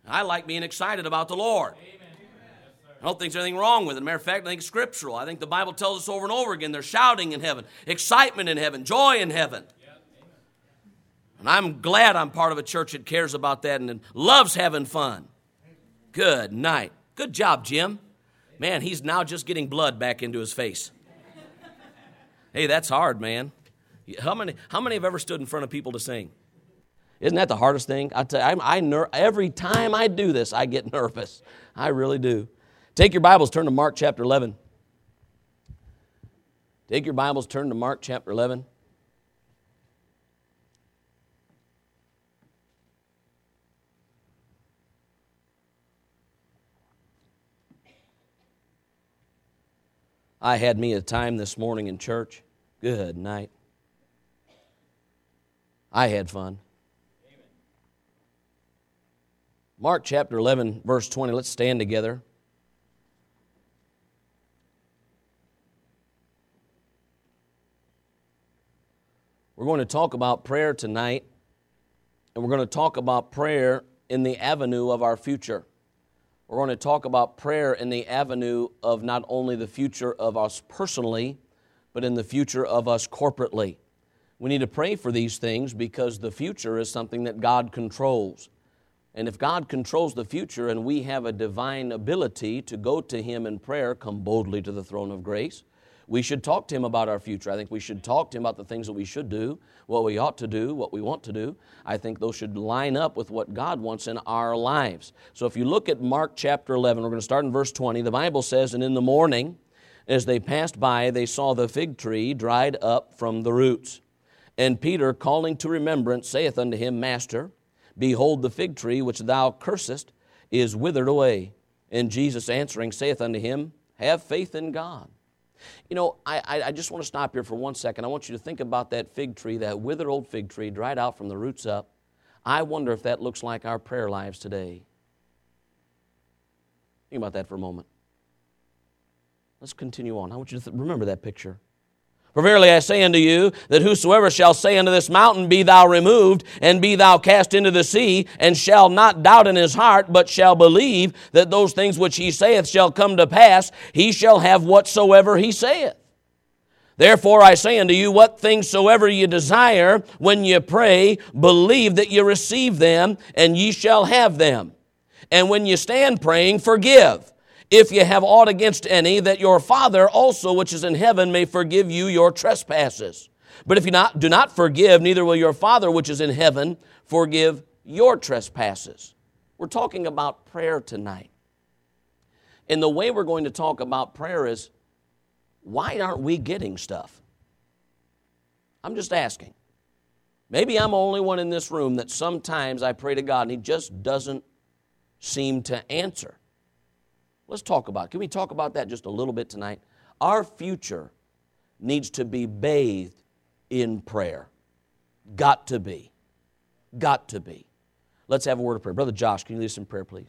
I like being excited about the Lord. I don't think there's anything wrong with it. Matter of fact, I think it's scriptural. I think the Bible tells us over and over again there's shouting in heaven, excitement in heaven, joy in heaven. And I'm glad I'm part of a church that cares about that and loves having fun. Good night. Good job, Jim. Man, he's now just getting blood back into his face. Hey, that's hard, man. How many have ever stood in front of people to sing? Isn't that the hardest thing? I tell you, every time I do this, I get nervous. I really do. Take your Bibles, turn to Mark chapter 11. Take your Bibles, turn to Mark chapter 11. I had me a time this morning in church. Good night. I had fun. Mark chapter 11, verse 20. Let's stand together. We're going to talk about prayer tonight, and we're going to talk about prayer in the avenue of our future. We're going to talk about prayer in the avenue of not only the future of us personally, but in the future of us corporately. We need to pray for these things because the future is something that God controls. And if God controls the future and we have a divine ability to go to Him in prayer, come boldly to the throne of grace, we should talk to Him about our future. I think we should talk to Him about the things that we should do, what we ought to do, what we want to do. I think those should line up with what God wants in our lives. So if you look at Mark chapter 11, we're going to start in verse 20. The Bible says, "And in the morning, as they passed by, they saw the fig tree dried up from the roots. And Peter, calling to remembrance, saith unto him, Master, behold, the fig tree which thou cursest is withered away. And Jesus answering saith unto him, Have faith in God." You know, I just want to stop here for 1 second. I want you to think about that fig tree, that withered old fig tree, dried out from the roots up. I wonder if that looks like our prayer lives today. Think about that for a moment. Let's continue on. I want you to remember that picture. "For verily I say unto you, that whosoever shall say unto this mountain, Be thou removed, and be thou cast into the sea, and shall not doubt in his heart, but shall believe that those things which he saith shall come to pass, he shall have whatsoever he saith. Therefore I say unto you, what things soever ye desire, when ye pray, believe that ye receive them, and ye shall have them. And when ye stand praying, forgive, if ye have aught against any, that your Father also which is in heaven may forgive you your trespasses. But if you do not forgive, neither will your Father which is in heaven forgive your trespasses." We're talking about prayer tonight. And the way we're going to talk about prayer is, why aren't we getting stuff? I'm just asking. Maybe I'm the only one in this room that sometimes I pray to God and He just doesn't seem to answer. Let's talk about it. Can we talk about that just a little bit tonight? Our future needs to be bathed in prayer. Got to be. Got to be. Let's have a word of prayer. Brother Josh, can you lead us in prayer, please?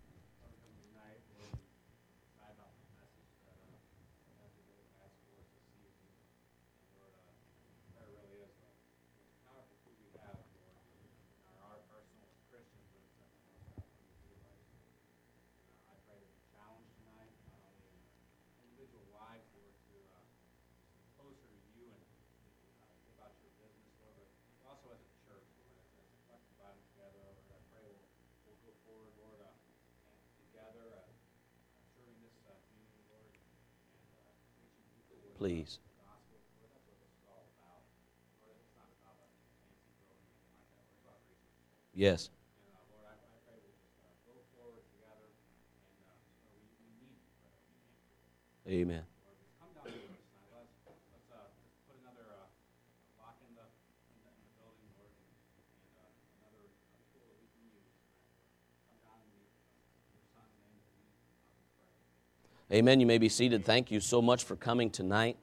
Please. Yes. Amen. Amen. You may be seated. Thank you so much for coming tonight.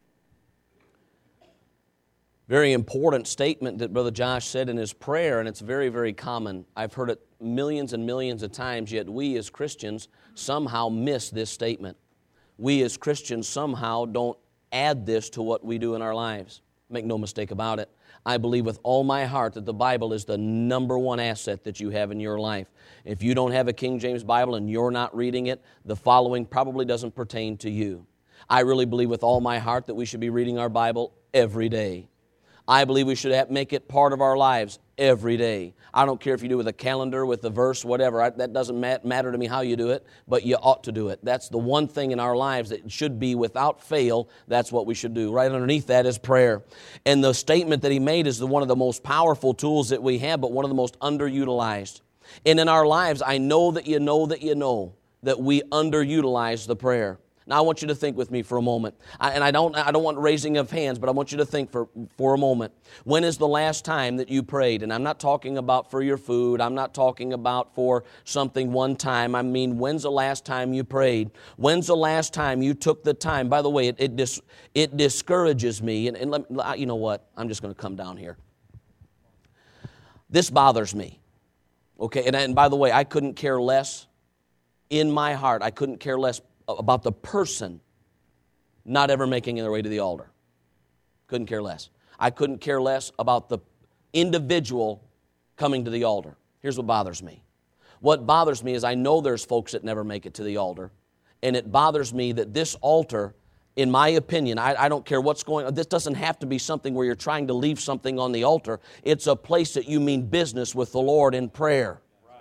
Very important statement that Brother Josh said in his prayer, and it's very, very common. I've heard it millions and millions of times, yet we as Christians somehow miss this statement. We as Christians somehow don't add this to what we do in our lives. Make no mistake about it. I believe with all my heart that the Bible is the number one asset that you have in your life. If you don't have a King James Bible and you're not reading it, the following probably doesn't pertain to you. I really believe with all my heart that we should be reading our Bible every day. I believe we should make it part of our lives every day. I don't care if you do it with a calendar, with a verse, whatever. That doesn't matter to me how you do it, but you ought to do it. That's the one thing in our lives that should be without fail. That's what we should do. Right underneath that is prayer. And the statement that he made is one of the most powerful tools that we have, but one of the most underutilized. And in our lives, I know that you know that we underutilize the prayer. Now, I want you to think with me for a moment. I don't want raising of hands, but I want you to think for a moment. When is the last time that you prayed? And I'm not talking about for your food. I'm not talking about for something one time. I mean, when's the last time you prayed? When's the last time you took the time? By the way, it discourages me. And you know what? I'm just going to come down here. This bothers me. Okay, and by the way, I couldn't care less in my heart. I couldn't care less about the person not ever making their way to the altar. Couldn't care less. I couldn't care less about the individual coming to the altar. Here's what bothers me. What bothers me is I know there's folks that never make it to the altar, and it bothers me that this altar, in my opinion, I don't care what's going on. This doesn't have to be something where you're trying to leave something on the altar. It's a place that you mean business with the Lord in prayer.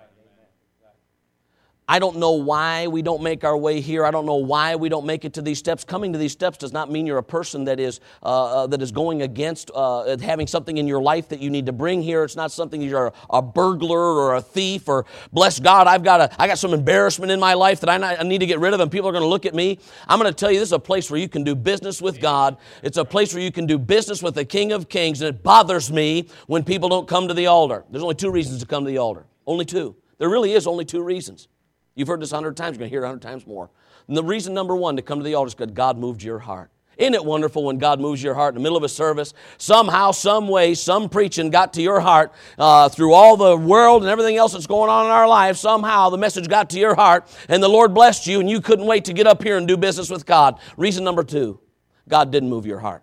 I don't know why we don't make our way here. I don't know why we don't make it to these steps. Coming to these steps does not mean you're a person that is going against having something in your life that you need to bring here. It's not something you're a burglar or a thief or, bless God, I got some embarrassment in my life that I need to get rid of and people are going to look at me. I'm going to tell you, this is a place where you can do business with God. It's a place where you can do business with the King of Kings, and it bothers me when people don't come to the altar. There's only two reasons to come to the altar. Only two. There really is only two reasons. You've heard this 100 times. You're going to hear it 100 times more. And the reason number one to come to the altar is because God moved your heart. Isn't it wonderful when God moves your heart in the middle of a service? Somehow, some way, some preaching got to your heart through all the world and everything else that's going on in our lives. Somehow the message got to your heart and the Lord blessed you and you couldn't wait to get up here and do business with God. Reason number two, God didn't move your heart.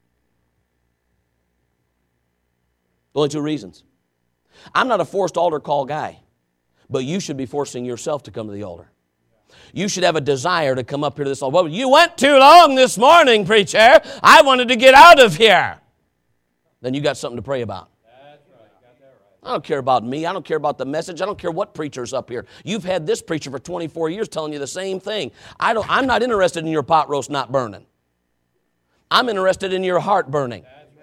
Only two reasons. I'm not a forced altar call guy. But you should be forcing yourself to come to the altar. You should have a desire to come up here to this altar. Well, you went too long this morning, preacher. I wanted to get out of here. Then you got something to pray about. That's right. Got that right. I don't care about me. I don't care about the message. I don't care what preacher's up here. You've had this preacher for 24 years telling you the same thing. I'm not interested in your pot roast not burning. I'm interested in your heart burning.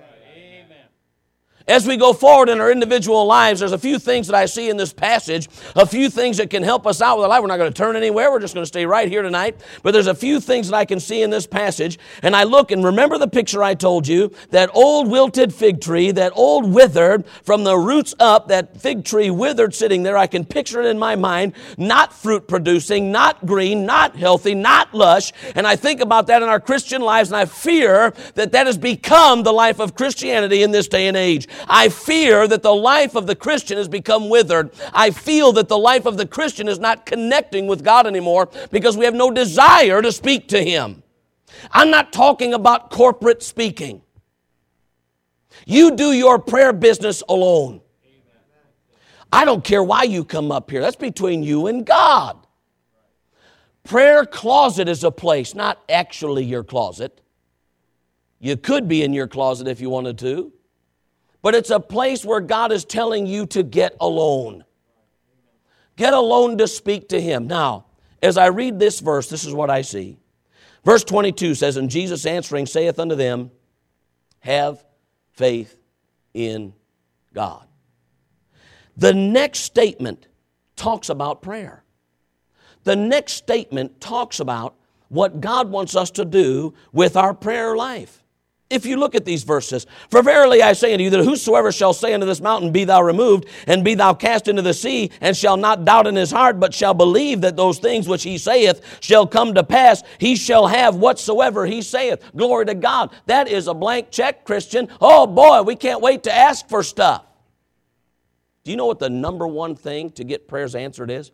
As we go forward in our individual lives, there's a few things that I see in this passage, a few things that can help us out with our life. We're not going to turn anywhere. We're just going to stay right here tonight. But there's a few things that I can see in this passage. And I look and remember the picture I told you, that old wilted fig tree, that old withered from the roots up, that fig tree withered sitting there. I can picture it in my mind, not fruit producing, not green, not healthy, not lush. And I think about that in our Christian lives, and I fear that that has become the life of Christianity in this day and age. I fear that the life of the Christian has become withered. I feel that the life of the Christian is not connecting with God anymore because we have no desire to speak to Him. I'm not talking about corporate speaking. You do your prayer business alone. I don't care why you come up here. That's between you and God. Prayer closet is a place, not actually your closet. You could be in your closet if you wanted to. But it's a place where God is telling you to get alone. Get alone to speak to Him. Now, as I read this verse, this is what I see. Verse 22 says, "And Jesus answering saith unto them, have faith in God." The next statement talks about prayer. The next statement talks about what God wants us to do with our prayer life. If you look at these verses, "For verily I say unto you that whosoever shall say unto this mountain, Be thou removed, and be thou cast into the sea, and shall not doubt in his heart, but shall believe that those things which he saith shall come to pass, he shall have whatsoever he saith." Glory to God. That is a blank check, Christian. Oh boy, we can't wait to ask for stuff. Do you know what the number one thing to get prayers answered is?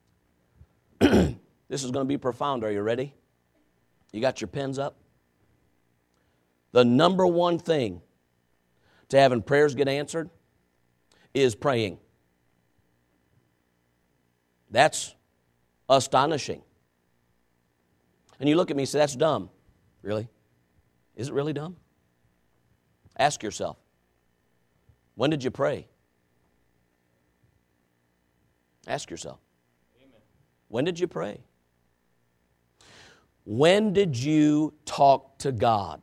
This is going to be profound. Are you ready? You got your pens up? The number one thing to having prayers get answered is praying. That's astonishing. And you look at me and say, that's dumb. Really? Is it really dumb? Ask yourself, when did you pray? Ask yourself. Amen. When did you pray? When did you talk to God?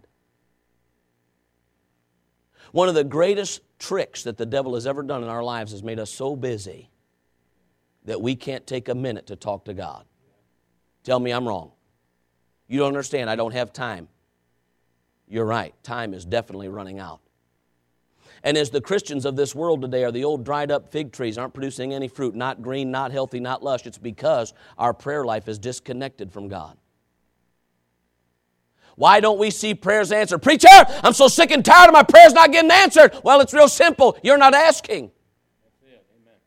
One of the greatest tricks that the devil has ever done in our lives has made us so busy that we can't take a minute to talk to God. Tell me I'm wrong. You don't understand, I don't have time. You're right, time is definitely running out. And as the Christians of this world today are the old dried up fig trees, aren't producing any fruit, not green, not healthy, not lush, it's because our prayer life is disconnected from God. Why don't we see prayers answered? Preacher, I'm so sick and tired of my prayers not getting answered. Well, it's real simple. You're not asking. That's it. Amen.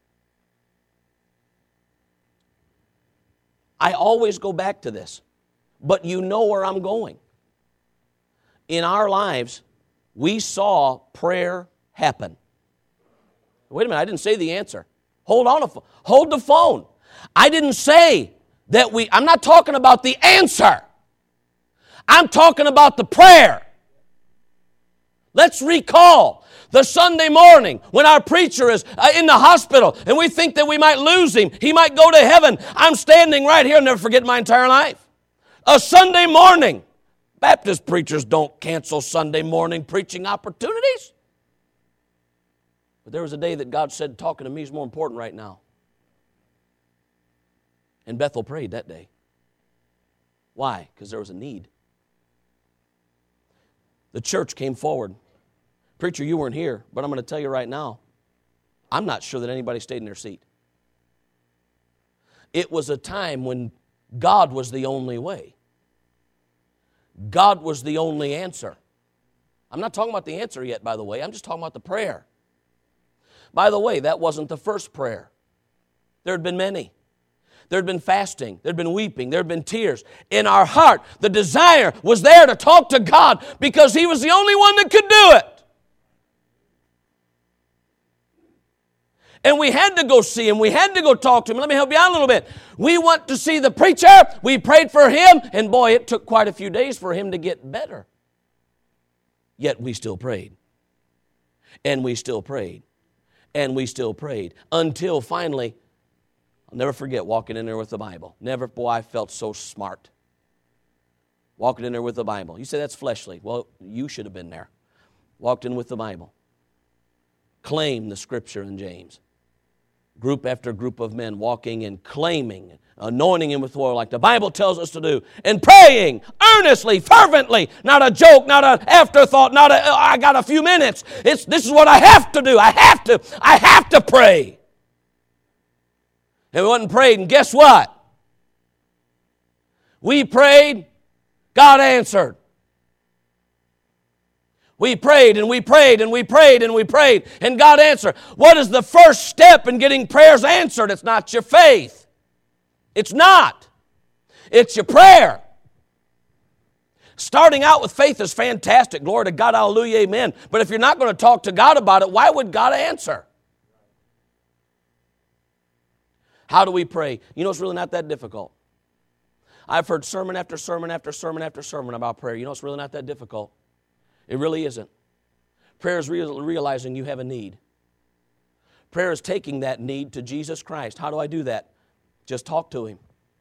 I always go back to this, but you know where I'm going. In our lives, we saw prayer happen. Wait a minute, I didn't say the answer. Hold the phone. I didn't say that I'm not talking about the answer. I'm talking about the prayer. Let's recall the Sunday morning when our preacher is in the hospital and we think that we might lose him. He might go to heaven. I'm standing right here. I'll never forget my entire life. A Sunday morning. Baptist preachers don't cancel Sunday morning preaching opportunities. But there was a day that God said, talking to me is more important right now. And Bethel prayed that day. Why? Because there was a need. The church came forward. Preacher, you weren't here, but I'm going to tell you right now, I'm not sure that anybody stayed in their seat. It was a time when God was the only way. God was the only answer. I'm not talking about the answer yet, by the way. I'm just talking about the prayer. By the way, that wasn't the first prayer. There had been many. There had been fasting. There had been weeping. There had been tears. In our heart, the desire was there to talk to God because He was the only one that could do it. And we had to go see Him. We had to go talk to Him. Let me help you out a little bit. We went to see the preacher. We prayed for him. And boy, it took quite a few days for him to get better. Yet we still prayed. And we still prayed. And we still prayed. Until finally, I'll never forget walking in there with the Bible. I felt so smart. Walking in there with the Bible. You say that's fleshly. Well, you should have been there. Walked in with the Bible. Claimed the Scripture in James. Group after group of men walking and claiming, anointing Him with oil like the Bible tells us to do. And praying earnestly, fervently. Not a joke, not an afterthought, I got a few minutes. This is what I have to do. I have to pray. And we went and prayed, and guess what? We prayed, God answered. We prayed, and we prayed, and we prayed, and we prayed, and God answered. What is the first step in getting prayers answered? It's not your faith. It's not. It's your prayer. Starting out with faith is fantastic. Glory to God, hallelujah, amen. But if you're not going to talk to God about it, why would God answer? How do we pray? You know, it's really not that difficult. I've heard sermon after sermon after sermon after sermon about prayer. You know, it's really not that difficult. It really isn't. Prayer is realizing you have a need. Prayer is taking that need to Jesus Christ. How do I do that? Just talk to Him.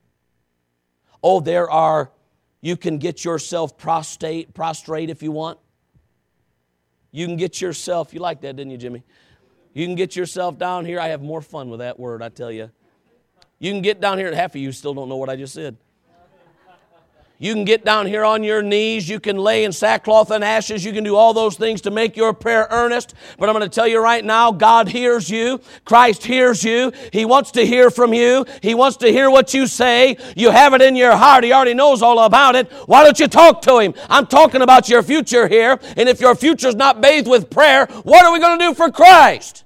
Oh, you can get yourself prostrate if you want. You can get yourself, you like that, didn't you, Jimmy? You can get yourself down here. I have more fun with that word, I tell you. You can get down here, half of you still don't know what I just said. You can get down here on your knees. You can lay in sackcloth and ashes. You can do all those things to make your prayer earnest. But I'm going to tell you right now, God hears you. Christ hears you. He wants to hear from you. He wants to hear what you say. You have it in your heart. He already knows all about it. Why don't you talk to Him? I'm talking about your future here. And if your future's not bathed with prayer, what are we going to do for Christ?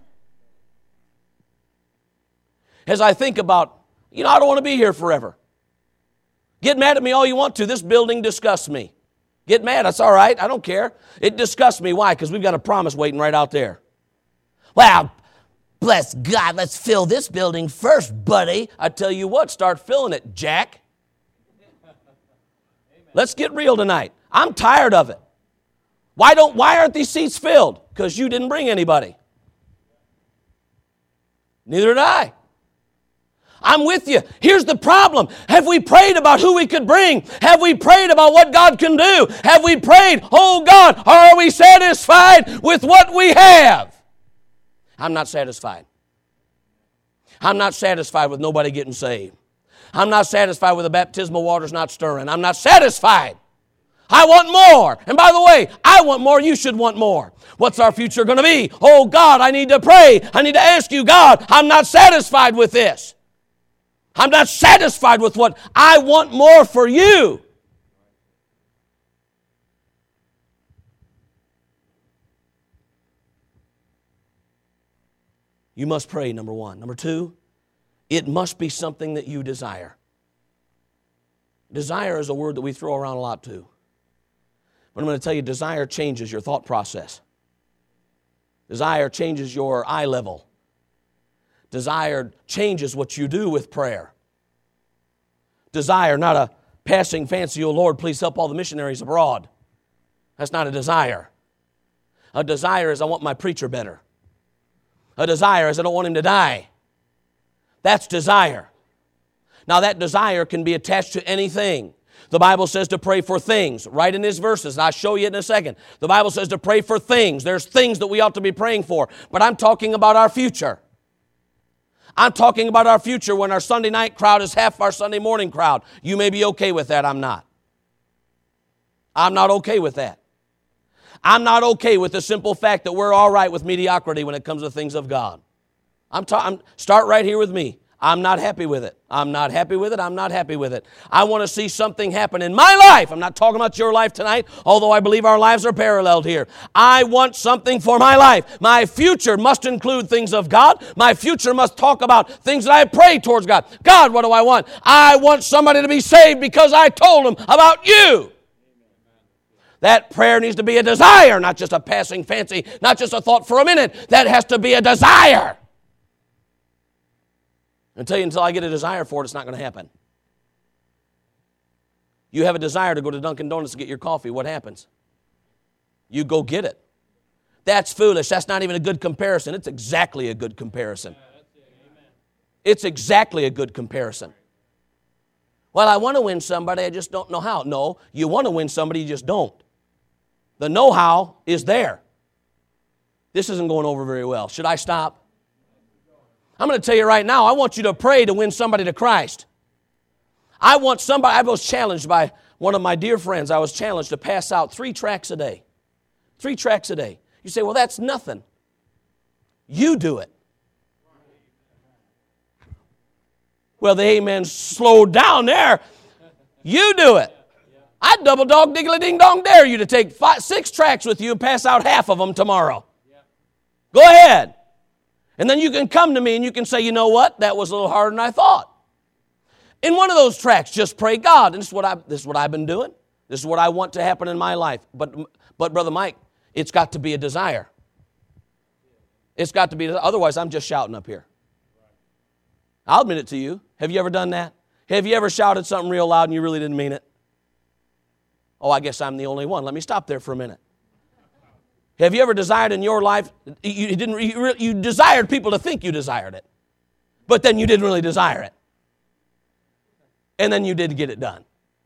As I think about, I don't want to be here forever. Get mad at me all you want to. This building disgusts me. Get mad, that's all right. I don't care. It disgusts me. Why? Because we've got a promise waiting right out there. Well, bless God, let's fill this building first, buddy. I tell you what, start filling it, Jack. Let's get real tonight. I'm tired of it. Why aren't these seats filled? Because you didn't bring anybody. Neither did I. I'm with you. Here's the problem. Have we prayed about who we could bring? Have we prayed about what God can do? Have we prayed, oh God, are we satisfied with what we have? I'm not satisfied. I'm not satisfied with nobody getting saved. I'm not satisfied with the baptismal waters not stirring. I'm not satisfied. I want more. And by the way, I want more. You should want more. What's our future going to be? Oh God, I need to pray. I need to ask you, God, I'm not satisfied with this. I'm not satisfied with what I want more for you. You must pray, number one. Number two, it must be something that you desire. Desire is a word that we throw around a lot too. But I'm going to tell you, desire changes your thought process. Desire changes your eye level. Desire changes what you do with prayer. Desire, not a passing fancy, oh Lord, please help all the missionaries abroad. That's not a desire. A desire is I want my preacher better. A desire is I don't want him to die. That's desire. Now that desire can be attached to anything. The Bible says to pray for things, right in these verses, and I'll show you in a second. The Bible says to pray for things. There's things that we ought to be praying for, but I'm talking about our future. I'm talking about our future when our Sunday night crowd is half our Sunday morning crowd. You may be okay with that, I'm not. I'm not okay with that. I'm not okay with the simple fact that we're all right with mediocrity when it comes to things of God. Start right here with me. I'm not happy with it. I'm not happy with it. I'm not happy with it. I want to see something happen in my life. I'm not talking about your life tonight, although I believe our lives are paralleled here. I want something for my life. My future must include things of God. My future must talk about things that I pray towards God. God, what do I want? I want somebody to be saved because I told them about you. That prayer needs to be a desire, not just a passing fancy, not just a thought for a minute. That has to be a desire. I tell you, until I get a desire for it, it's not going to happen. You have a desire to go to Dunkin' Donuts to get your coffee. What happens? You go get it. That's foolish. That's not even a good comparison. It's exactly a good comparison. It's exactly a good comparison. Well, I want to win somebody, I just don't know how. No, you want to win somebody, you just don't. The know-how is there. This isn't going over very well. Should I stop? I'm going to tell you right now, I want you to pray to win somebody to Christ. I was challenged by one of my dear friends. I was challenged to pass out 3 tracts a day. 3 tracts a day. You say, well, that's nothing. You do it. Well, the amen slowed down there. You do it. I'd double dog diggly ding dong dare you to take 6 tracts with you and pass out half of them tomorrow. Go ahead. And then you can come to me and you can say, you know what? That was a little harder than I thought. In one of those tracts, just pray God. And this is what I've been doing. This is what I want to happen in my life. But Brother Mike, it's got to be a desire. It's got to be, otherwise I'm just shouting up here. I'll admit it to you. Have you ever done that? Have you ever shouted something real loud and you really didn't mean it? Oh, I guess I'm the only one. Let me stop there for a minute. Have you ever desired in your life, you desired people to think you desired it, but then you didn't really desire it. And then you did get it done.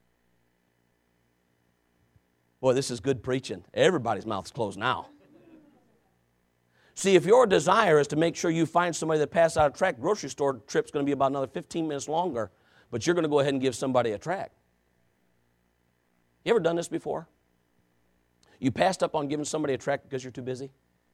Boy, this is good preaching. Everybody's mouth's closed now. See, if your desire is to make sure you find somebody that passes out a tract, grocery store trip's going to be about another 15 minutes longer, but you're going to go ahead and give somebody a tract. You ever done this before? You passed up on giving somebody a tract because you're too busy?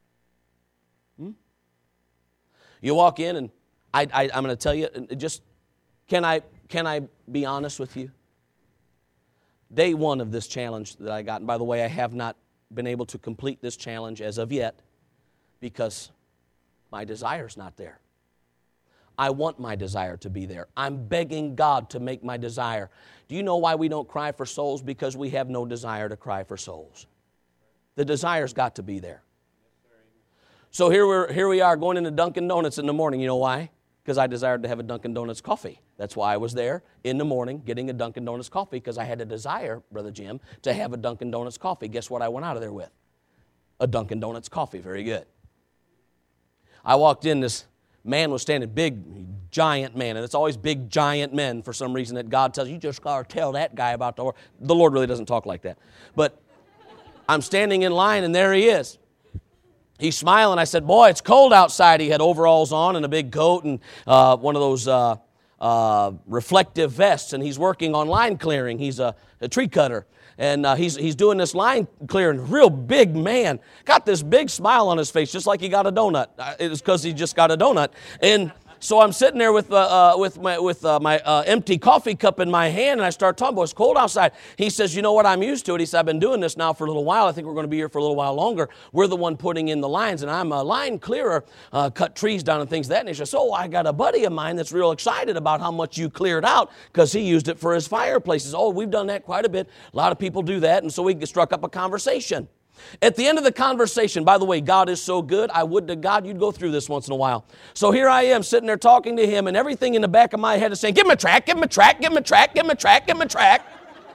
You walk in and I'm going to tell you, just can I be honest with you? Day 1 of this challenge that I got, and by the way, I have not been able to complete this challenge as of yet because my desire's not there. I want my desire to be there. I'm begging God to make my desire. Do you know why we don't cry for souls? Because we have no desire to cry for souls. The desire's got to be there. So here we are going into Dunkin' Donuts in the morning. You know why? Because I desired to have a Dunkin' Donuts coffee. That's why I was there in the morning getting a Dunkin' Donuts coffee, because I had a desire, Brother Jim, to have a Dunkin' Donuts coffee. Guess what I went out of there with? A Dunkin' Donuts coffee. Very good. I walked in, this man was standing, big, giant man, and it's always big, giant men for some reason that God tells you, just got to tell that guy about the Lord. The Lord really doesn't talk like that. But I'm standing in line, and there he is. He's smiling. I said, boy, it's cold outside. He had overalls on and a big coat and one of those reflective vests, and he's working on line clearing. He's a tree cutter, and he's doing this line clearing. Real big man. Got this big smile on his face, just like he got a donut. It was because he just got a donut. And so I'm sitting there with my empty coffee cup in my hand, and I start talking, boy, it's cold outside. He says, you know what, I'm used to it. He said, I've been doing this now for a little while. I think we're going to be here for a little while longer. We're the one putting in the lines, and I'm a line clearer, cut trees down and things of that nature. So I got a buddy of mine that's real excited about how much you cleared out because he used it for his fireplaces. Oh, we've done that quite a bit. A lot of people do that, and so we struck up a conversation. At the end of the conversation, by the way, God is so good, I would to God you'd go through this once in a while. So here I am sitting there talking to him, and everything in the back of my head is saying, give him a track, give him a track, give him a track, give him a track, give him a track.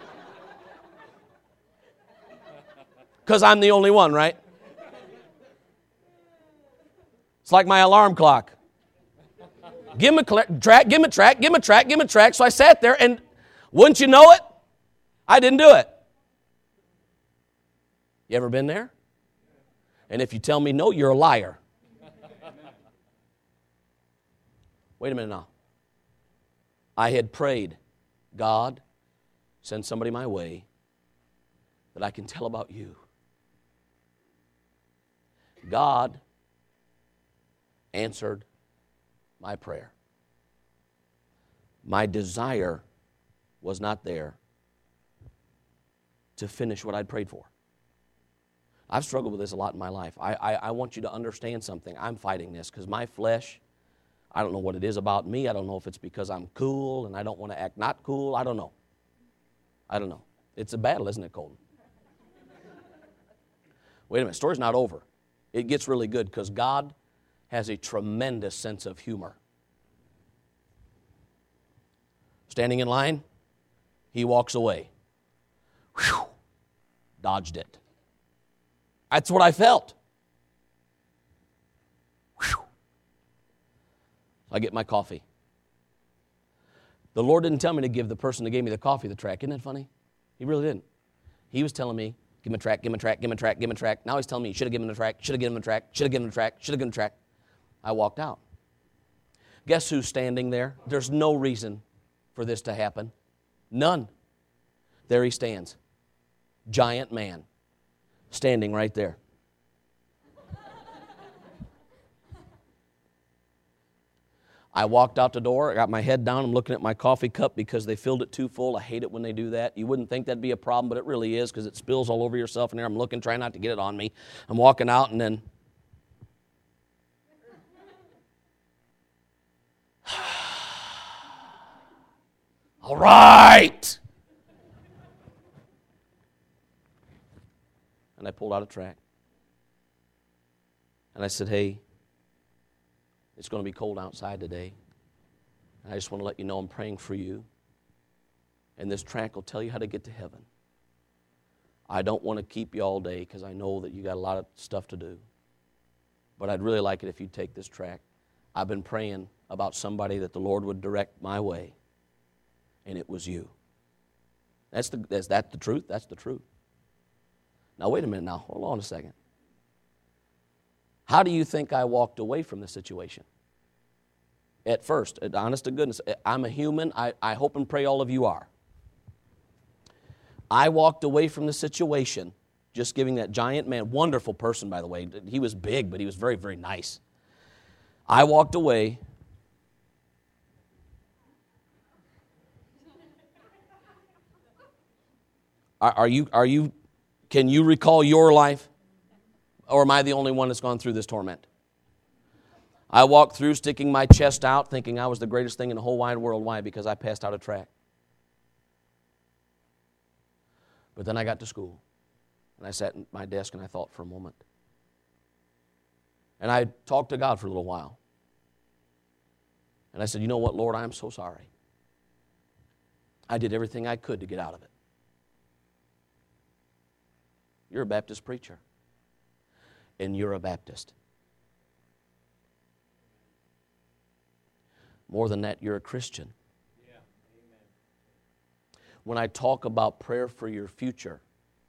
Because I'm the only one, right? It's like my alarm clock. Give him a track, give him a track, give him a track, give him a track. So I sat there, and wouldn't you know it, I didn't do it. You ever been there? And if you tell me no, you're a liar. Wait a minute now. I had prayed, God, send somebody my way that I can tell about you. God answered my prayer. My desire was not there to finish what I'd prayed for. I've struggled with this a lot in my life. I want you to understand something. I'm fighting this because my flesh, I don't know what it is about me. I don't know if it's because I'm cool and I don't want to act not cool. I don't know. It's a battle, isn't it, Colton? Wait a minute, story's not over. It gets really good because God has a tremendous sense of humor. Standing in line, he walks away. Whew, dodged it. That's what I felt. Whew. I get my coffee. The Lord didn't tell me to give the person that gave me the coffee the track. Isn't that funny? He really didn't. He was telling me, give him a track, give him a track, give him a track, give him a track. Now he's telling me, you should have given him a track, should have given him a track, should have given him a track, should have given him a track. I walked out. Guess who's standing there? There's no reason for this to happen. None. There he stands. Giant man. Standing right there. I walked out the door. I got my head down. I'm looking at my coffee cup because they filled it too full. I hate it when they do that. You wouldn't think that'd be a problem, but it really is because it spills all over yourself in there. I'm looking, trying not to get it on me. I'm walking out and then... All right! And I pulled out a track. And I said, hey, it's going to be cold outside today. And I just want to let you know I'm praying for you. And this track will tell you how to get to heaven. I don't want to keep you all day because I know that you got a lot of stuff to do. But I'd really like it if you'd take this track. I've been praying about somebody that the Lord would direct my way. And it was you. Is that the truth? That's the truth. Now, wait a minute now. Hold on a second. How do you think I walked away from the situation? At first, honest to goodness, I'm a human. I hope and pray all of you are. I walked away from the situation just giving that giant man, wonderful person, by the way. He was big, but he was very, very nice. I walked away. Can you recall your life? Or am I the only one that's gone through this torment? I walked through sticking my chest out thinking I was the greatest thing in the whole wide world. Why? Because I passed out a track. But then I got to school, and I sat at my desk and I thought for a moment. And I talked to God for a little while. And I said, you know what, Lord, I'm so sorry. I did everything I could to get out of it. You're a Baptist preacher, and you're a Baptist. More than that, you're a Christian. When I talk about prayer for your future,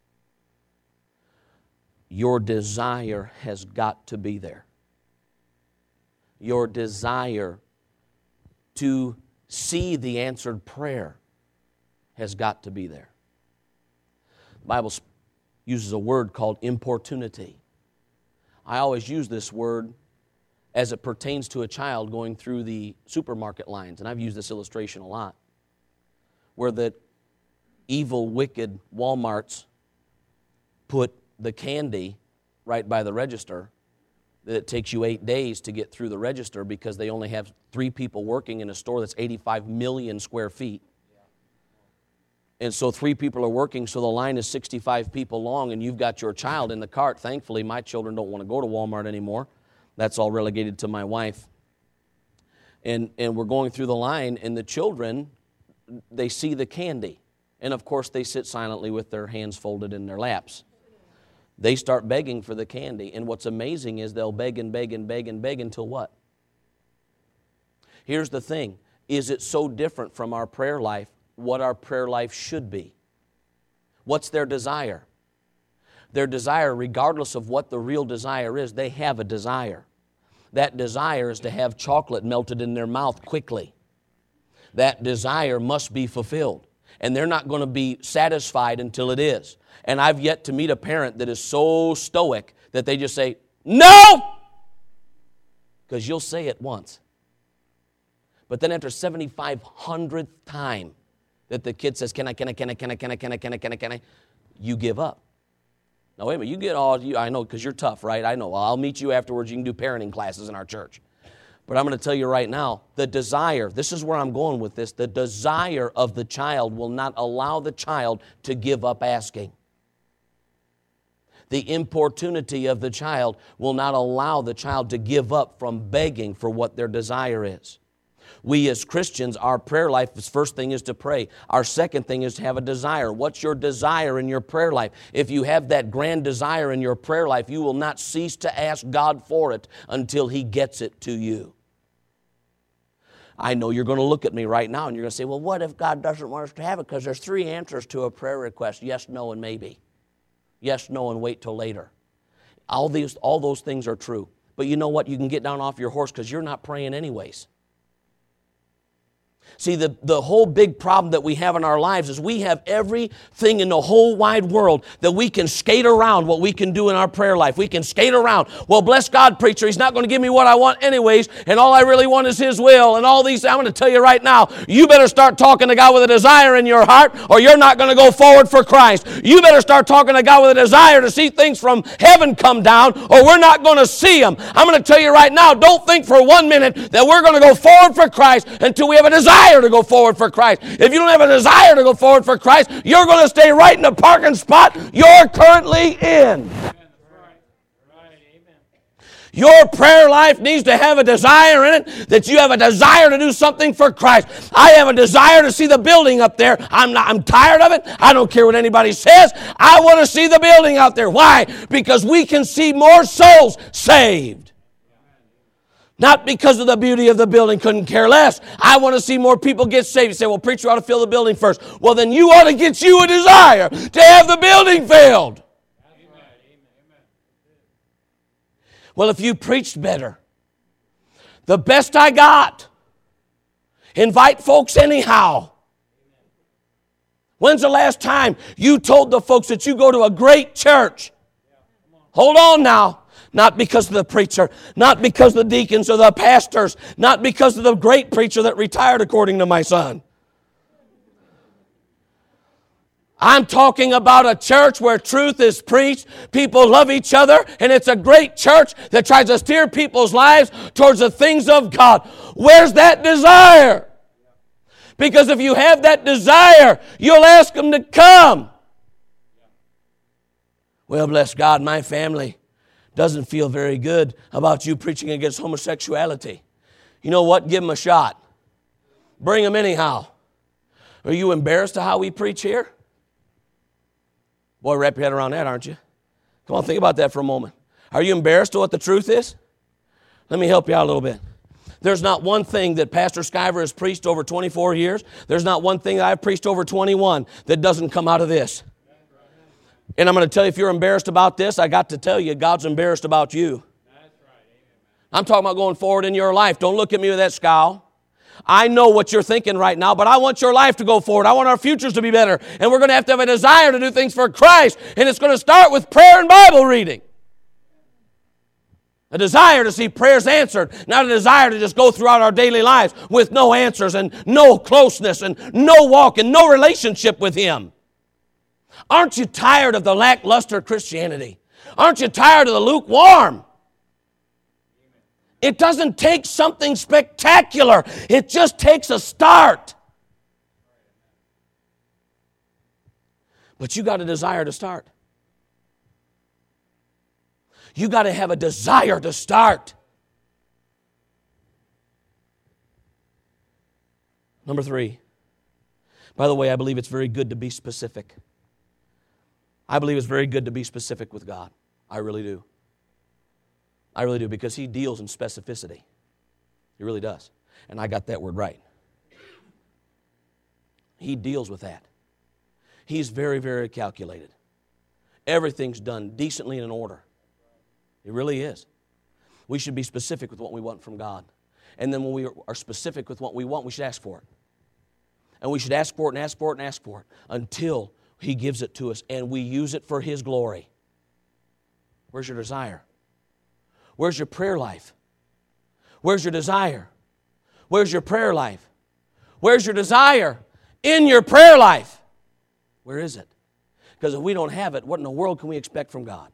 your desire has got to be there. Your desire to see the answered prayer has got to be there. The Bible uses a word called importunity. I always use this word as it pertains to a child going through the supermarket lines, and I've used this illustration a lot, where the evil, wicked Walmarts put the candy right by the register, that it takes you 8 days to get through the register because they only have 3 people working in a store that's 85 million square feet. And so 3 people are working, so the line is 65 people long, and you've got your child in the cart. Thankfully, my children don't want to go to Walmart anymore. That's all relegated to my wife. And we're going through the line, and the children, they see the candy. And, of course, they sit silently with their hands folded in their laps. They start begging for the candy. And what's amazing is they'll beg and beg and beg and beg until what? Here's the thing. Is it so different from our prayer life, what our prayer life should be? What's their desire? Their desire, regardless of what the real desire is, they have a desire. That desire is to have chocolate melted in their mouth quickly. That desire must be fulfilled. And they're not going to be satisfied until it is. And I've yet to meet a parent that is so stoic that they just say, no! Because you'll say it once. But then after 7,500th time that the kid says, can I, you give up. Now, wait a minute, you get all, I know, because you're tough, right? I know. I'll meet you afterwards. You can do parenting classes in our church. But I'm going to tell you right now, the desire, this is where I'm going with this, the desire of the child will not allow the child to give up asking. The importunity of the child will not allow the child to give up from begging for what their desire is. We as Christians, our prayer life, the first thing is to pray. Our second thing is to have a desire. What's your desire in your prayer life? If you have that grand desire in your prayer life, you will not cease to ask God for it until He gets it to you. I know you're going to look at me right now and you're going to say, well, what if God doesn't want us to have it? Because there's 3 answers to a prayer request. Yes, no, and maybe. Yes, no, and wait till later. All those things are true. But you know what? You can get down off your horse because you're not praying anyways. See, the whole big problem that we have in our lives is we have everything in the whole wide world that we can skate around what we can do in our prayer life. We can skate around. Well, bless God, preacher, He's not going to give me what I want anyways, and all I really want is His will, and all these. I'm going to tell you right now, you better start talking to God with a desire in your heart, or you're not going to go forward for Christ. You better start talking to God with a desire to see things from heaven come down, or we're not going to see them. I'm going to tell you right now, don't think for 1 minute that we're going to go forward for Christ until we have a desire to go forward for Christ. If you don't have a desire to go forward for Christ, you're going to stay right in the parking spot you're currently in. Your prayer life needs to have a desire in it, that you have a desire to do something for Christ. I have a desire to see the building up there. I'm tired of it. I don't care what anybody says. I want to see the building out there. Why? Because we can see more souls saved. Not because of the beauty of the building, couldn't care less. I want to see more people get saved. You say, well, preacher, ought to fill the building first. Well, then you ought to get you a desire to have the building filled. Amen. Well, if you preached better, the best I got, invite folks anyhow. When's the last time you told the folks that you go to a great church? Hold on now. Not because of the preacher, not because of the deacons or the pastors, not because of the great preacher that retired, according to my son. I'm talking about a church where truth is preached, people love each other, and it's a great church that tries to steer people's lives towards the things of God. Where's that desire? Because if you have that desire, you'll ask them to come. Well, bless God, my family doesn't feel very good about you preaching against homosexuality. You know what? Give them a shot. Bring them anyhow. Are you embarrassed of how we preach here? Boy, wrap your head around that, aren't you? Come on, think about that for a moment. Are you embarrassed of what the truth is? Let me help you out a little bit. There's not one thing that Pastor Skyver has preached over 24 years. There's not one thing that I've preached over 21 that doesn't come out of this. And I'm going to tell you, if you're embarrassed about this, I got to tell you, God's embarrassed about you. I'm talking about going forward in your life. Don't look at me with that scowl. I know what you're thinking right now, but I want your life to go forward. I want our futures to be better. And we're going to have a desire to do things for Christ. And it's going to start with prayer and Bible reading. A desire to see prayers answered, not a desire to just go throughout our daily lives with no answers and no closeness and no walk and no relationship with Him. Aren't you tired of the lackluster Christianity? Aren't you tired of the lukewarm? It doesn't take something spectacular. It just takes a start. But you got a desire to start. You got to have a desire to start. Number 3. By the way, I believe it's very good to be specific. I believe it's very good to be specific with God. I really do. I really do, because He deals in specificity. He really does. And I got that word right. He deals with that. He's very, very calculated. Everything's done decently and in order. It really is. We should be specific with what we want from God. And then when we are specific with what we want, we should ask for it. And we should ask for it and ask for it and ask for it until He gives it to us and we use it for His glory. Where's your desire? Where's your prayer life? Where's your desire? Where's your prayer life? Where's your desire in your prayer life? Where is it? Because if we don't have it, what in the world can we expect from God?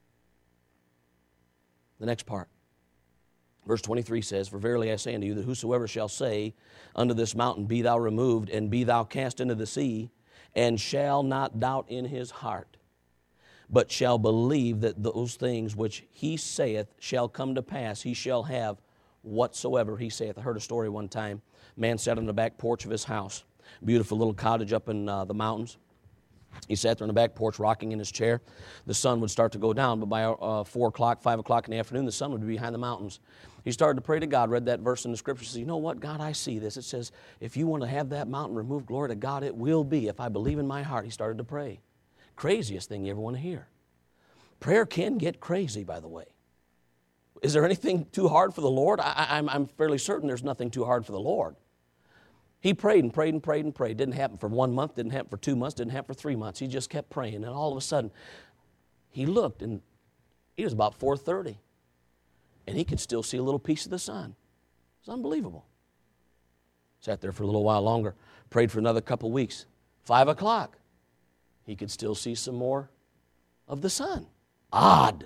The next part. Verse 23 says, "For verily I say unto you, that whosoever shall say unto this mountain, Be thou removed, and be thou cast into the sea, and shall not doubt in his heart, but shall believe that those things which he saith shall come to pass, he shall have whatsoever he saith." I heard a story one time. A man sat on the back porch of his house, beautiful little cottage up in the mountains. He sat there on the back porch rocking in his chair. The sun would start to go down, but by 4 o'clock, 5 o'clock in the afternoon, the sun would be behind the mountains. He started to pray to God, read that verse in the Scripture, said, "You know what, God, I see this. It says, if you want to have that mountain removed, glory to God, it will be. If I believe in my heart." He started to pray. Craziest thing you ever want to hear. Prayer can get crazy, by the way. Is there anything too hard for the Lord? I'm fairly certain there's nothing too hard for the Lord. He prayed and prayed and prayed and prayed. Didn't happen for 1 month, didn't happen for 2 months, didn't happen for 3 months. He just kept praying. And all of a sudden, he looked, and it was about 4:30. And he could still see a little piece of the sun. It's unbelievable. Sat there for a little while longer. Prayed for another couple weeks. 5 o'clock. He could still see some more of the sun. Odd.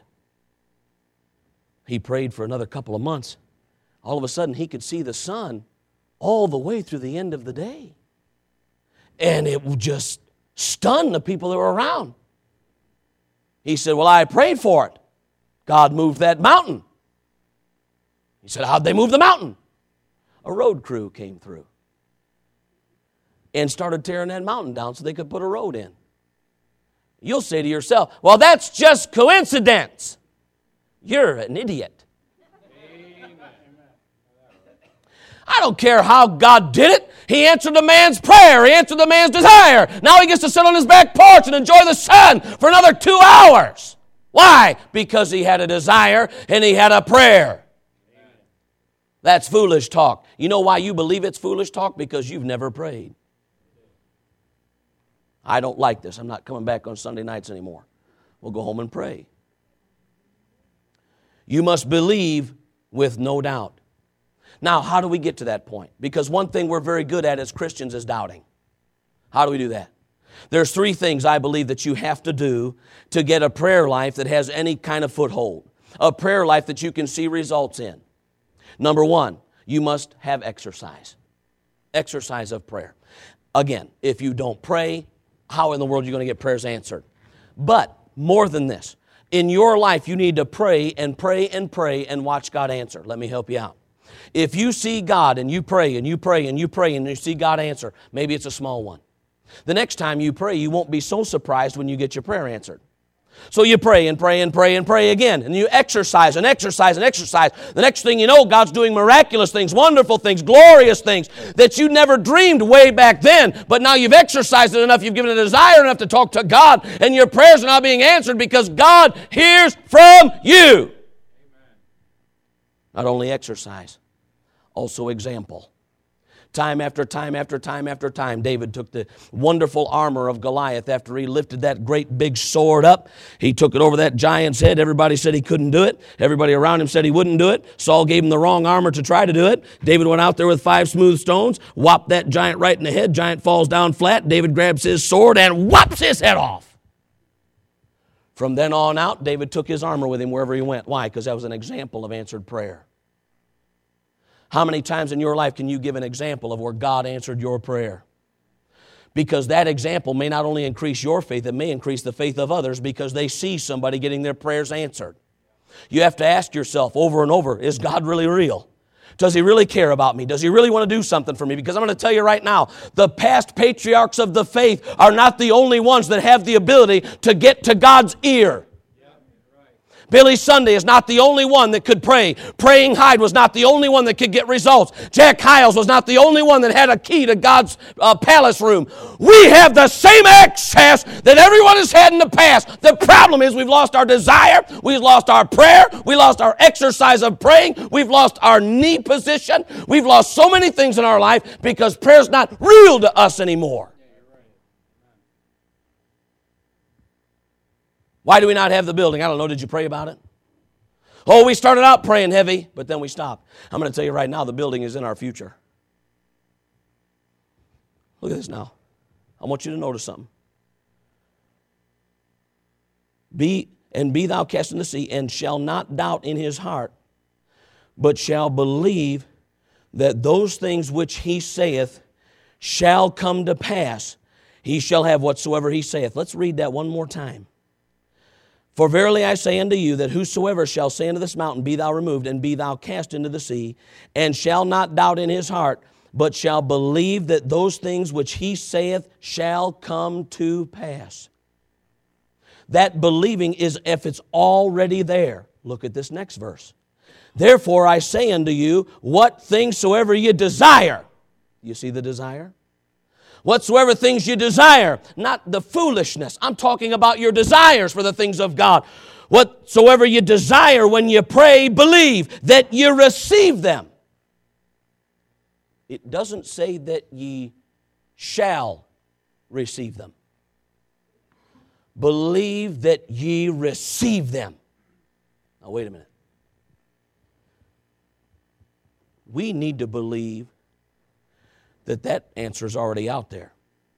He prayed for another couple of months. All of a sudden, he could see the sun all the way through the end of the day. And it would just stun the people that were around. He said, "Well, I prayed for it. God moved that mountain." He said, "How'd they move the mountain?" A road crew came through and started tearing that mountain down so they could put a road in. You'll say to yourself, "Well, that's just coincidence." You're an idiot. I don't care how God did it. He answered the man's prayer. He answered the man's desire. Now he gets to sit on his back porch and enjoy the sun for another 2 hours. Why? Because he had a desire and he had a prayer. That's foolish talk. You know why you believe it's foolish talk? Because you've never prayed. I don't like this. I'm not coming back on Sunday nights anymore. We'll go home and pray. You must believe with no doubt. Now, how do we get to that point? Because one thing we're very good at as Christians is doubting. How do we do that? There's three things I believe that you have to do to get a prayer life that has any kind of foothold, a prayer life that you can see results in. Number one, you must have exercise. Exercise of prayer. Again, if you don't pray, how in the world are you going to get prayers answered? But more than this, in your life you need to pray and pray and pray and watch God answer. Let me help you out. If you see God and you pray and you pray and you pray and you see God answer, maybe it's a small one. The next time you pray, you won't be so surprised when you get your prayer answered. So you pray and pray and pray and pray again, and you exercise and exercise and exercise. The next thing you know, God's doing miraculous things, wonderful things, glorious things that you never dreamed way back then, but now you've exercised it enough, you've given it a desire enough to talk to God, and your prayers are now being answered because God hears from you. Not only exercise, also example. Time after time after time after time, David took the wonderful armor of Goliath after he lifted that great big sword up. He took it over that giant's head. Everybody said he couldn't do it. Everybody around him said he wouldn't do it. Saul gave him the wrong armor to try to do it. David went out there with 5 smooth stones, whopped that giant right in the head. Giant falls down flat. David grabs his sword and whops his head off. From then on out, David took his armor with him wherever he went. Why? Because that was an example of answered prayer. How many times in your life can you give an example of where God answered your prayer? Because that example may not only increase your faith, it may increase the faith of others because they see somebody getting their prayers answered. You have to ask yourself over and over, is God really real? Does He really care about me? Does He really want to do something for me? Because I'm going to tell you right now, the past patriarchs of the faith are not the only ones that have the ability to get to God's ear. Billy Sunday is not the only one that could pray. Praying Hyde was not the only one that could get results. Jack Hyles was not the only one that had a key to God's palace room. We have the same access that everyone has had in the past. The problem is we've lost our desire, we've lost our prayer, we lost our exercise of praying, we've lost our knee position, we've lost so many things in our life because prayer's not real to us anymore. Why do we not have the building? I don't know. Did you pray about it? Oh, we started out praying heavy, but then we stopped. I'm going to tell you right now, the building is in our future. Look at this now. I want you to notice something. Be thou cast in the sea, and shall not doubt in his heart, but shall believe that those things which he saith shall come to pass. He shall have whatsoever he saith. Let's read that one more time. For verily I say unto you, that whosoever shall say unto this mountain, Be thou removed, and be thou cast into the sea, and shall not doubt in his heart, but shall believe that those things which he saith shall come to pass. That believing is if it's already there. Look at this next verse. Therefore I say unto you, what things soever you desire. You see the desire? Whatsoever things you desire, not the foolishness. I'm talking about your desires for the things of God. Whatsoever you desire when you pray, believe that you receive them. It doesn't say that ye shall receive them. Believe that ye receive them. Now wait a minute. We need to believe that answer is already out there.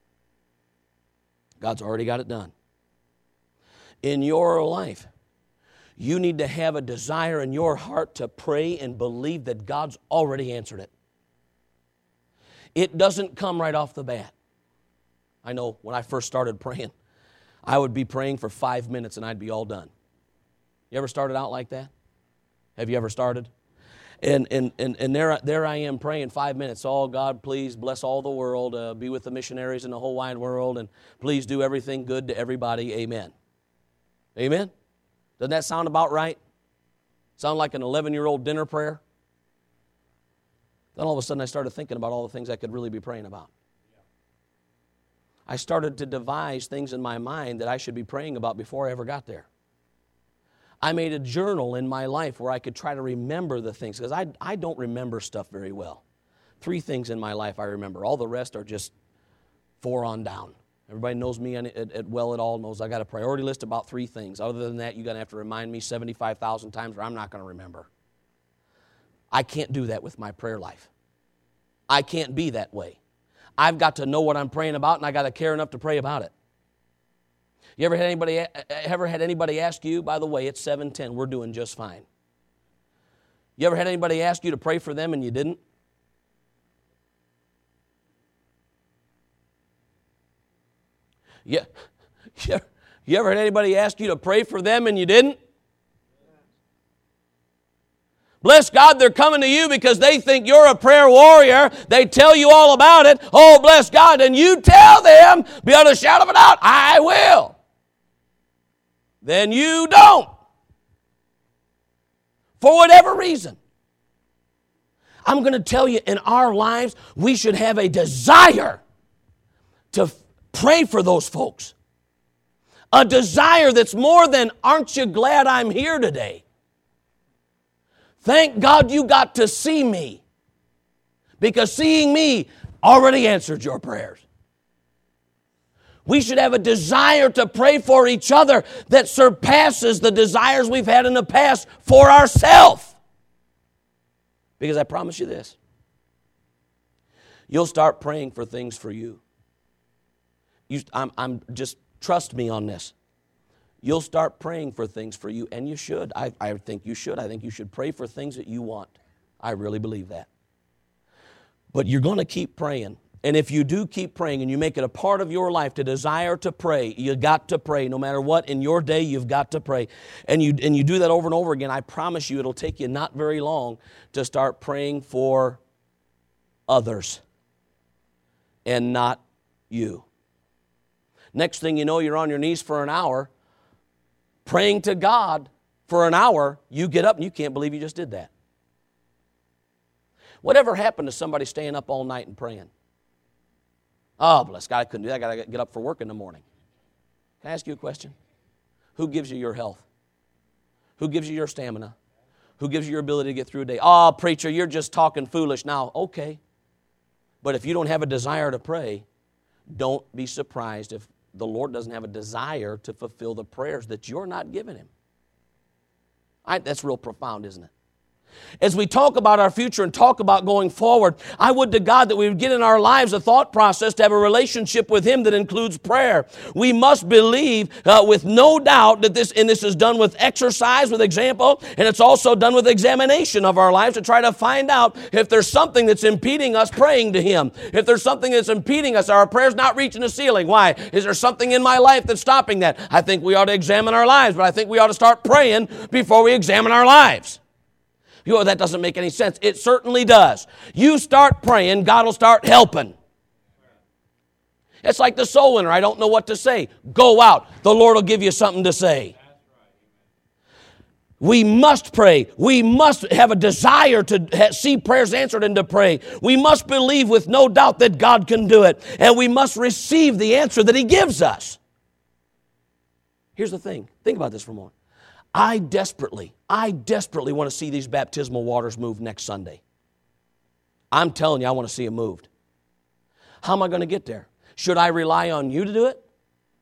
God's already got it done. In your life, you need to have a desire in your heart to pray and believe that God's already answered it. It doesn't come right off the bat. I know when I first started praying, I would be praying for 5 minutes and I'd be all done. You ever started out like that? Have you ever started? And there I am praying 5 minutes. Oh, God, please bless all the world. Be with the missionaries in the whole wide world. And please do everything good to everybody. Amen. Amen? Doesn't that sound about right? Sound like an 11-year-old dinner prayer? Then all of a sudden I started thinking about all the things I could really be praying about. I started to devise things in my mind that I should be praying about before I ever got there. I made a journal in my life where I could try to remember the things, because I don't remember stuff very well. 3 things in my life I remember. All the rest are just 4 on down. Everybody knows me well at all, knows I got a priority list about 3 things. Other than that, you're going to have to remind me 75,000 times or I'm not going to remember. I can't do that with my prayer life. I can't be that way. I've got to know what I'm praying about, and I got to care enough to pray about it. You ever had anybody ask you, by the way, it's 7:10, we're doing just fine. You ever had anybody ask you to pray for them and you didn't? Yeah. You ever had anybody ask you to pray for them and you didn't? Bless God, they're coming to you because they think you're a prayer warrior. They tell you all about it. Oh, bless God. And you tell them, beyond a shadow of a doubt, I will. Then you don't. For whatever reason. I'm going to tell you, in our lives, we should have a desire to pray for those folks. A desire that's more than, aren't you glad I'm here today? Thank God you got to see me, because seeing me already answered your prayers. We should have a desire to pray for each other that surpasses the desires we've had in the past for ourselves. Because I promise you this, you'll start praying for things for you. I'm just trust me on this. You'll start praying for things for you, and you should. I think you should. I think you should pray for things that you want. I really believe that. But you're going to keep praying. And if you do keep praying and you make it a part of your life to desire to pray, you got to pray. No matter what, in your day, you've got to pray. And you do that over and over again, I promise you it'll take you not very long to start praying for others and not you. Next thing you know, you're on your knees for an hour, praying to God for an hour. You get up and you can't believe you just did that. Whatever happened to somebody staying up all night and praying? Oh, bless God, I couldn't do that. I got to get up for work in the morning. Can I ask you a question? Who gives you your health? Who gives you your stamina? Who gives you your ability to get through a day? Oh, preacher, you're just talking foolish now. Okay. But if you don't have a desire to pray, don't be surprised if the Lord doesn't have a desire to fulfill the prayers that you're not giving Him. That's real profound, isn't it? As we talk about our future and talk about going forward, I would to God that we would get in our lives a thought process to have a relationship with Him that includes prayer. We must believe with no doubt that this is done with exercise, with example, and it's also done with examination of our lives to try to find out if there's something that's impeding us praying to Him. If there's something that's impeding us, our prayers not reaching the ceiling. Why? Is there something in my life that's stopping that? I think we ought to examine our lives, but I think we ought to start praying before we examine our lives. You know, that doesn't make any sense. It certainly does. You start praying, God will start helping. It's like the soul winner. I don't know what to say. Go out. The Lord will give you something to say. We must pray. We must have a desire to see prayers answered and to pray. We must believe with no doubt that God can do it. And we must receive the answer that He gives us. Here's the thing. Think about this for a moment. I desperately want to see these baptismal waters moved next Sunday. I'm telling you, I want to see them moved. How am I going to get there? Should I rely on you to do it?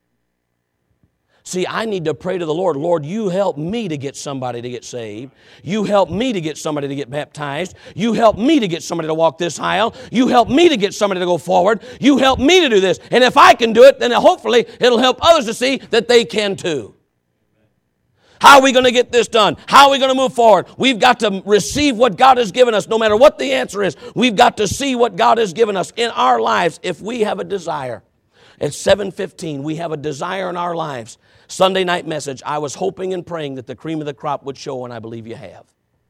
See, I need to pray to the Lord. Lord, you help me to get somebody to get saved. You help me to get somebody to get baptized. You help me to get somebody to walk this aisle. You help me to get somebody to go forward. You help me to do this. And if I can do it, then hopefully it'll help others to see that they can too. How are we going to get this done? How are we going to move forward? We've got to receive what God has given us, no matter what the answer is. We've got to see what God has given us in our lives if we have a desire. At 7:15, we have a desire in our lives. Sunday night message, I was hoping and praying that the cream of the crop would show, and I believe you have.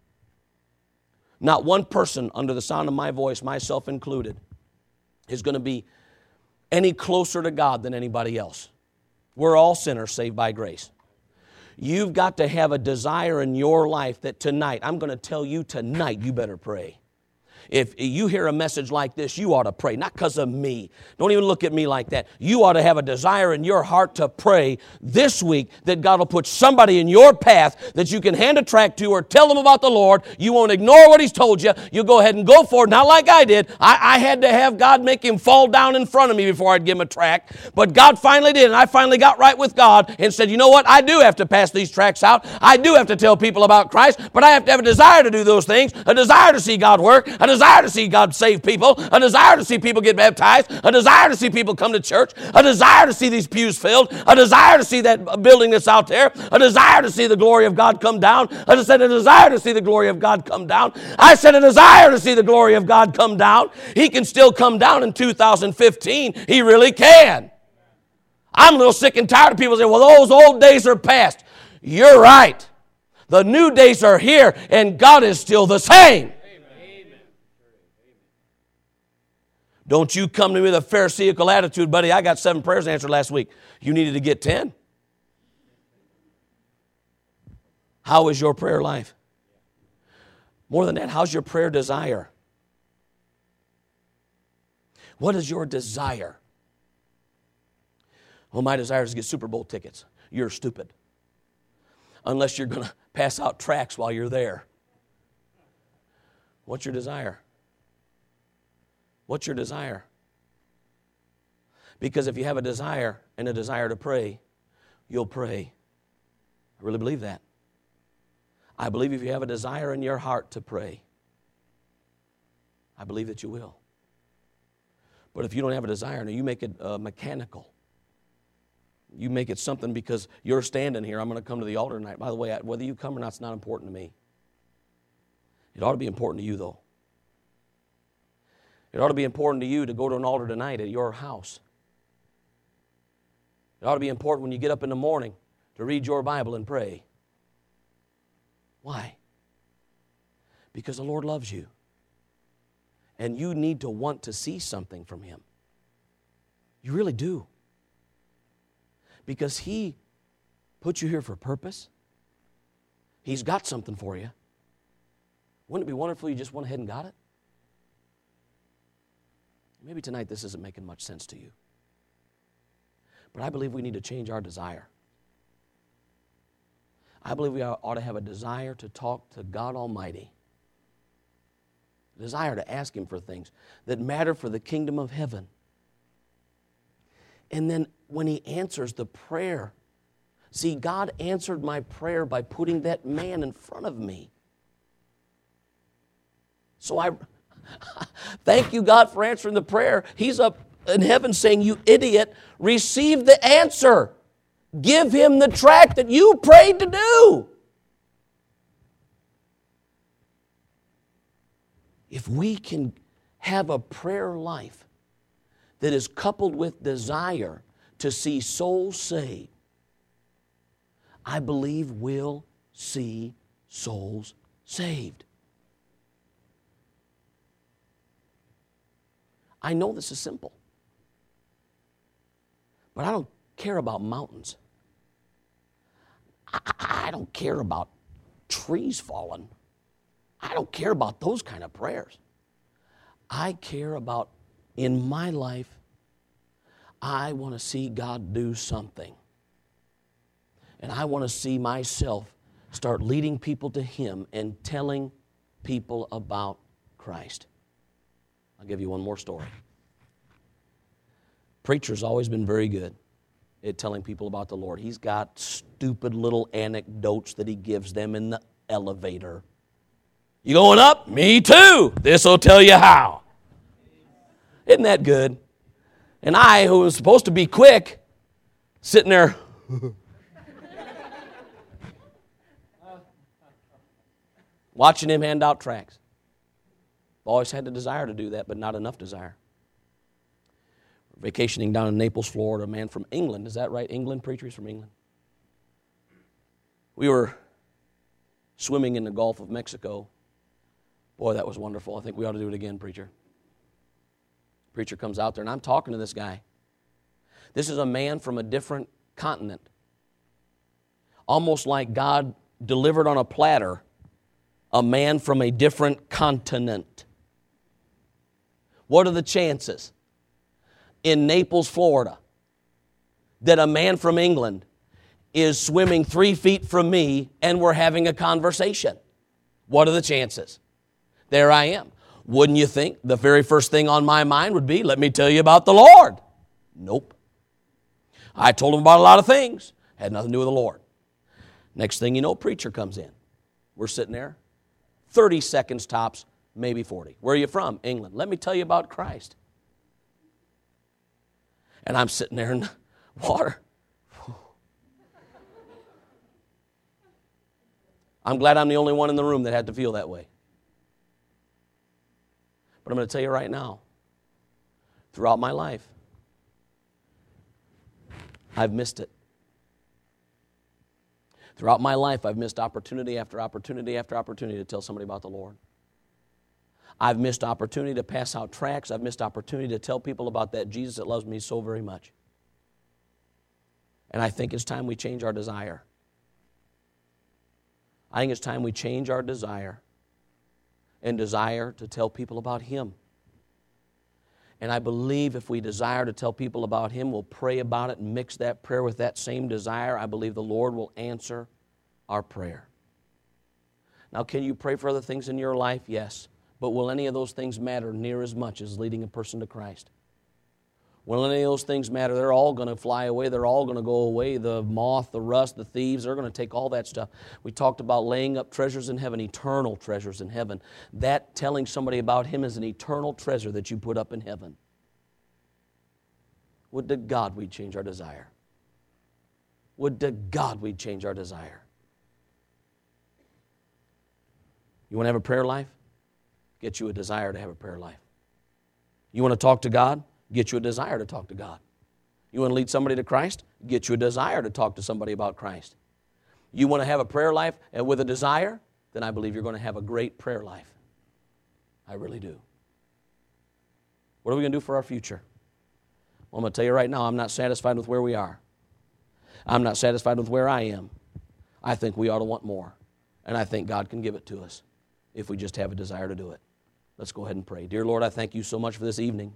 Not one person under the sound of my voice, myself included, is going to be any closer to God than anybody else. We're all sinners saved by grace. You've got to have a desire in your life that tonight, I'm going to tell you tonight, you better pray. If you hear a message like this, you ought to pray, not because of me. Don't even look at me like that. You ought to have a desire in your heart to pray this week that God will put somebody in your path that you can hand a tract to or tell them about the Lord. You won't ignore what He's told you. You'll go ahead and go forward, not like I did. I had to have God make him fall down in front of me before I'd give him a tract. But God finally did, and I finally got right with God and said, you know what? I do have to pass these tracts out. I do have to tell people about Christ, but I have to have a desire to do those things, a desire to see God work, a a desire to see God save people, a desire to see people get baptized, a desire to see people come to church, a desire to see these pews filled, a desire to see that building that's out there, a desire to see the glory of God come down. I said a desire to see the glory of God come down. I said a desire to see the glory of God come down. He can still come down in 2015. He really can. I'm a little sick and tired of people saying, well, those old days are past. You're right. The new days are here, and God is still the same. Amen. Don't you come to me with a Pharisaical attitude, buddy. I got 7 prayers answered last week. You needed to get 10. How is your prayer life? More than that, how's your prayer desire? What is your desire? Well, my desire is to get Super Bowl tickets. You're stupid. Unless you're going to pass out tracts while you're there. What's your desire? What's your desire? Because if you have a desire and a desire to pray, you'll pray. I really believe that. I believe if you have a desire in your heart to pray, I believe that you will. But if you don't have a desire, now you make it mechanical. You make it something because you're standing here. I'm going to come to the altar tonight. By the way, whether you come or not, it's not important to me. It ought to be important to you, though. It ought to be important to you to go to an altar tonight at your house. It ought to be important when you get up in the morning to read your Bible and pray. Why? Because the Lord loves you. And you need to want to see something from Him. You really do. Because He put you here for a purpose. He's got something for you. Wouldn't it be wonderful if you just went ahead and got it? Maybe tonight this isn't making much sense to you. But I believe we need to change our desire. I believe we ought to have a desire to talk to God Almighty. A desire to ask Him for things that matter for the kingdom of heaven. And then when He answers the prayer, see, God answered my prayer by putting that man in front of me. So I thank you, God, for answering the prayer. He's up in heaven saying, you idiot, receive the answer. Give him the tract that you prayed to do. If we can have a prayer life that is coupled with desire to see souls saved, I believe we'll see souls saved. I know this is simple, but I don't care about mountains. I don't care about trees falling. I don't care about those kind of prayers. I care about, in my life, I want to see God do something. And I want to see myself start leading people to Him and telling people about Christ. I'll give you one more story. Preacher's always been very good at telling people about the Lord. He's got stupid little anecdotes that he gives them in the elevator. You going up? Me too. This will tell you how. Isn't that good? And I, who was supposed to be quick, sitting there. Watching him hand out tracts. Always had the desire to do that, but not enough desire. Vacationing down in Naples, Florida, a man from England. Is that right? England? Preachers from England? We were swimming in the Gulf of Mexico. Boy, that was wonderful. I think we ought to do it again, preacher. Preacher comes out there, and I'm talking to this guy. This is a man from a different continent. Almost like God delivered on a platter a man from a different continent. What are the chances in Naples, Florida, that a man from England is swimming 3 feet from me and we're having a conversation? What are the chances? There I am. Wouldn't you think the very first thing on my mind would be, let me tell you about the Lord? Nope. I told him about a lot of things. Had nothing to do with the Lord. Next thing you know, preacher comes in. We're sitting there. 30 seconds tops, maybe 40. Where are you from? England. Let me tell you about Christ. And I'm sitting there in the water. I'm glad I'm the only one in the room that had to feel that way. But I'm going to tell you right now, throughout my life, I've missed it. Throughout my life, I've missed opportunity after opportunity after opportunity to tell somebody about the Lord. I've missed opportunity to pass out tracts. I've missed opportunity to tell people about that Jesus that loves me so very much. And I think it's time we change our desire. I think it's time we change our desire and desire to tell people about Him. And I believe if we desire to tell people about Him, we'll pray about it and mix that prayer with that same desire. I believe the Lord will answer our prayer. Now, can you pray for other things in your life? Yes. But will any of those things matter near as much as leading a person to Christ? Will any of those things matter? They're all going to fly away. They're all going to go away. The moth, the rust, the thieves, they're going to take all that stuff. We talked about laying up treasures in heaven, eternal treasures in heaven. That telling somebody about Him is an eternal treasure that you put up in heaven. Would to God we'd change our desire. Would to God we'd change our desire. You want to have a prayer life? Get you a desire to have a prayer life. You want to talk to God? Get you a desire to talk to God. You want to lead somebody to Christ? Get you a desire to talk to somebody about Christ. You want to have a prayer life and with a desire? Then I believe you're going to have a great prayer life. I really do. What are we going to do for our future? Well, I'm going to tell you right now, I'm not satisfied with where we are. I'm not satisfied with where I am. I think we ought to want more. And I think God can give it to us if we just have a desire to do it. Let's go ahead and pray. Dear Lord, I thank you so much for this evening.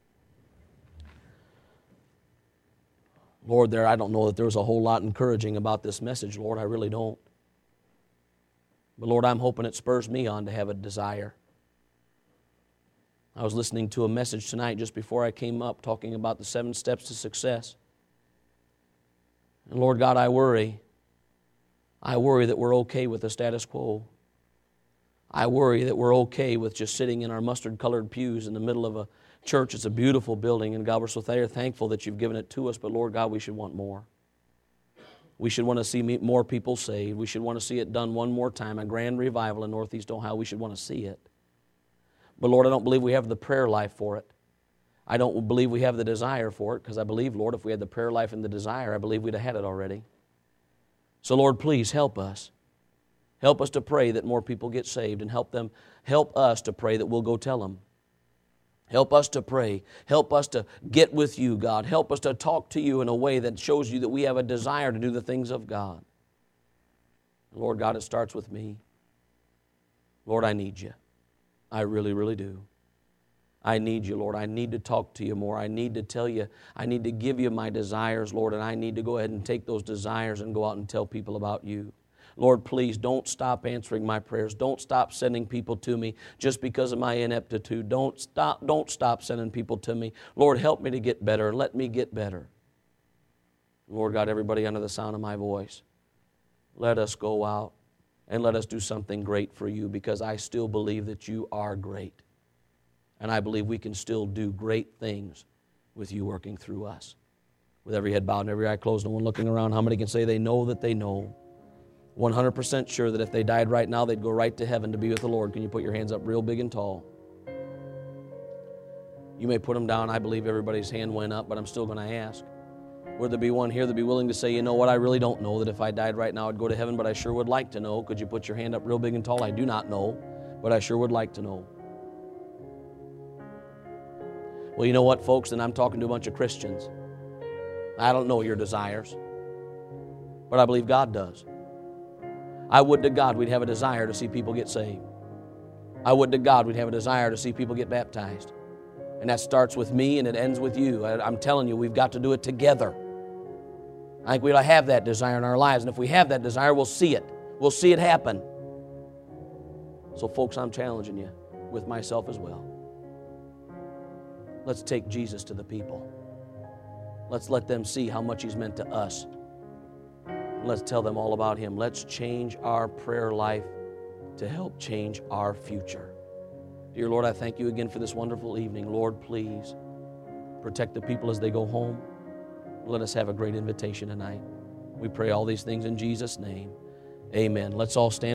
Lord, I don't know that there's a whole lot encouraging about this message, Lord. I really don't. But Lord, I'm hoping it spurs me on to have a desire. I was listening to a message tonight just before I came up talking about the 7 steps to success. And Lord God, I worry. I worry that we're okay with the status quo. I worry that we're okay with just sitting in our mustard-colored pews in the middle of a church. It's a beautiful building, and God, we're so thankful that you've given it to us, but Lord God, we should want more. We should want to see more people saved. We should want to see it done one more time, a grand revival in Northeast Ohio. We should want to see it. But Lord, I don't believe we have the prayer life for it. I don't believe we have the desire for it, because I believe, Lord, if we had the prayer life and the desire, I believe we'd have had it already. So Lord, please help us. Help us to pray that more people get saved, and help us to pray that we'll go tell them. Help us to pray. Help us to get with you, God. Help us to talk to you in a way that shows you that we have a desire to do the things of God. Lord God, it starts with me. Lord, I need you. I really, really do. I need you, Lord. I need to talk to you more. I need to tell you. I need to give you my desires, Lord, and I need to go ahead and take those desires and go out and tell people about you. Lord, please don't stop answering my prayers. Don't stop sending people to me just because of my ineptitude. Don't stop sending people to me. Lord, help me to get better. Let me get better. Lord God, everybody under the sound of my voice, let us go out and let us do something great for you, because I still believe that you are great. And I believe we can still do great things with you working through us. With every head bowed and every eye closed, no one looking around, how many can say they know that they know? 100% sure that if they died right now, they'd go right to heaven to be with the Lord. Can you put your hands up real big and tall? You may put them down. I believe everybody's hand went up, but I'm still going to ask. Would there be one here that'd be willing to say, you know what, I really don't know that if I died right now I'd go to heaven, but I sure would like to know. Could you put your hand up real big and tall? I do not know, but I sure would like to know. Well, you know what, folks? Then I'm talking to a bunch of Christians. I don't know your desires, but I believe God does. I would to God we'd have a desire to see people get saved. I would to God we'd have a desire to see people get baptized. And that starts with me and it ends with you. I'm telling you, we've got to do it together. I think we ought to have that desire in our lives. And if we have that desire, we'll see it. We'll see it happen. So folks, I'm challenging you with myself as well. Let's take Jesus to the people. Let's let them see how much He's meant to us. Let's tell them all about Him. Let's change our prayer life to help change our future. Dear Lord, I thank you again for this wonderful evening. Lord, please protect the people as they go home. Let us have a great invitation tonight. We pray all these things in Jesus' name. Amen. Let's all stand.